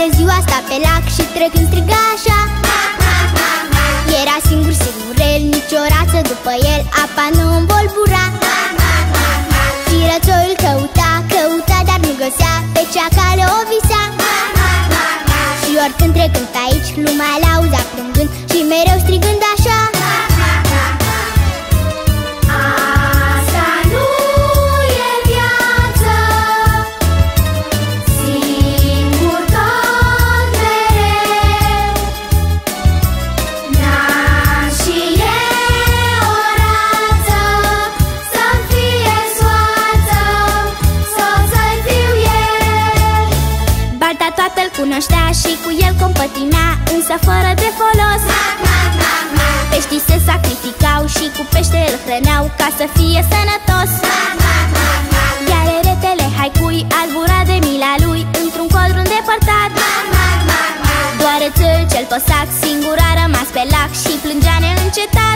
Toată ziua sta pe lac și trecând striga așa: era singur, singurel, nici o rață după el, apa nu învolbura. Și rățoiul căuta, căuta, dar nu găsea pe cea care o visa. Și oricând trecând pe aici, lumea l-auzea plângând și mereu strigând așa: asta nu e viață, singur tot mereu. N-am și eu o rață să-mi fie soață, sau să-i fiu eu. Balta toată-l cunoștea și cu el compătimea, însă fără de folos. Peștii se sacrificau și cu pește îl hrăneau ca să fie sănătos. Iar eretele haicui albura de mila lui într-un codru îndepărtat. Doar rățoiul cel păsac singur a rămas pe lac și plângea neîncetat.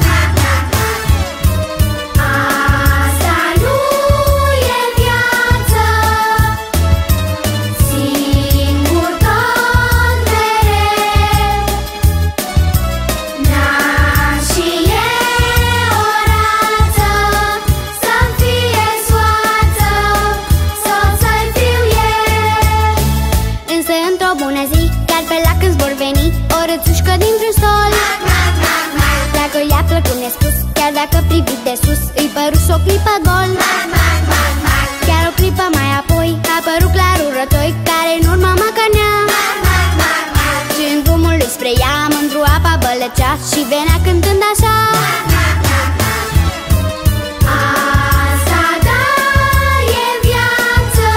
Asta nu e viață, singur tot mereu. N-am și eu o rață să-mi fie soață, sau să-i fiu eu. Însă într-o bună zi, chiar pe lac îți vor veni o rățușcă dintr-un stol. Dacă i-a plăcut nespus, chiar dacă privit de sus, îi părus o clipă gol. Chiar o clipă mai apoi a apărut clarul rătoi, care în urmă măcănea. Și în drumul lui spre ea mândru apa bălăcea și venea cântând așa: asta da e viață,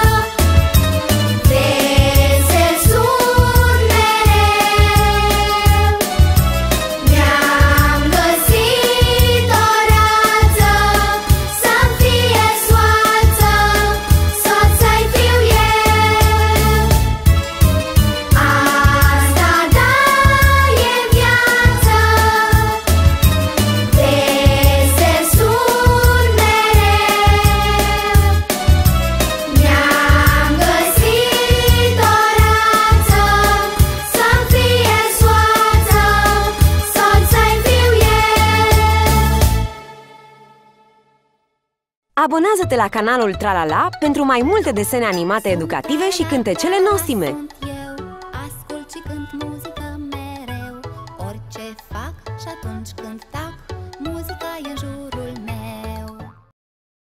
vesel sun mereu. Mi-am găsit o rață să-mi fie soață, soț să-i fiu eu. Asta da e viață, vesel sun mereu. Mi-am găsit o rață să-mi fie soață, soț să-i fiu eu. Abonează-te la canalul Tralala pentru mai multe desene animate educative și cântecele nostime.